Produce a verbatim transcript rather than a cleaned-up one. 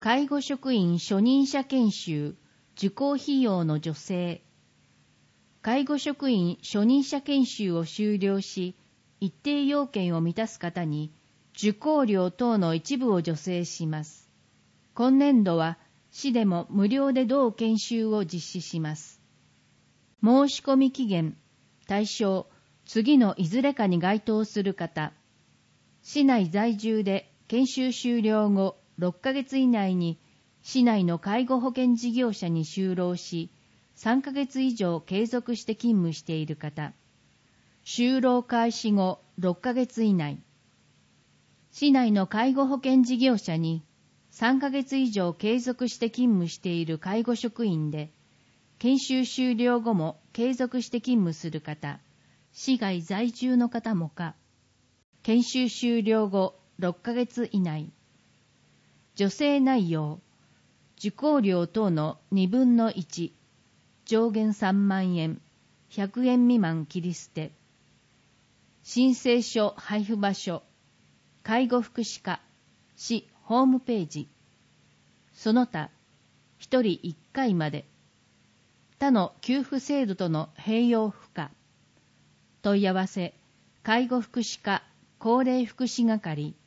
介護職員初任者研修受講費用の助成。介護職員初任者研修を修了し、一定要件を満たす方に受講料等の一部を助成します。今年度は市でも無料で同研修を実施します。申し込み期限、対象、次のいずれかに該当する方、市内在住で研修終了後ろっかげつ以内に市内の介護保険事業者に就労し、さんかげつ以上継続して勤務している方、就労開始後ろっかげつ以内、市内の介護保険事業者にさんかげつ以上継続して勤務している介護職員で、研修終了後も継続して勤務する方、市外在住の方もか、研修終了後ろっかげつ以内。助成内容、受講料等のにぶんのいち、上限さんまんえん、ひゃくえん未満切り捨て。申請書配布場所、介護福祉課、市ホームページ。その他、ひとりいっかいまで。他の給付制度との併用不可。問い合わせ、介護福祉課高齢福祉係。